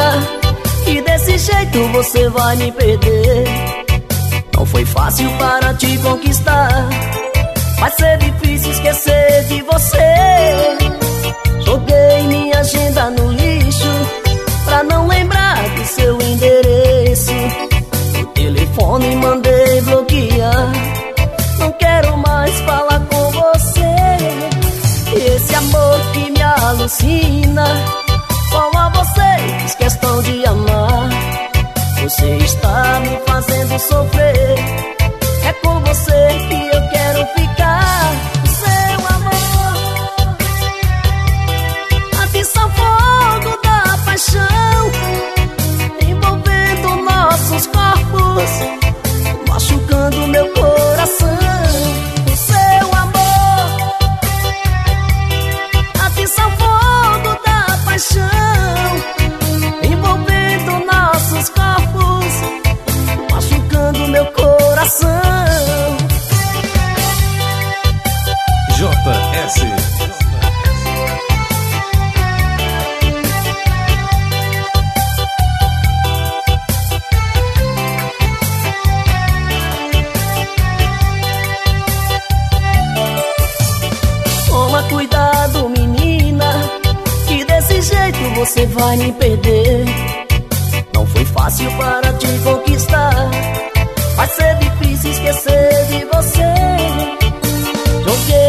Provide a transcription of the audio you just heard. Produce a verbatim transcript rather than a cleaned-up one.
menina, e desse jeito você vai me perder. Não foi fácil para te conquistar, vai ser difícil esquecer de você. Joguei minha agenda no lixo pra não lembrar do seu endereço. O telefone mandei bloquear, não quero mais falar com você. Esse amor que me alucina, só a você fiz questão de amar. Você está me fazendo sofrer, é com você que eu quero ficar. Seu amor, atiça o fogo da paixão, envolvendo nossos corpos, machucando meu coração. O seu amor, atiça o fogo da paixão, envolvendo nossos corpos, machucando meu coração. J S Toma cuidado, menina, que desse jeito você vai me perder. Não foi fácil para te conquistar, vai ser difícil esquecer de você. Joguei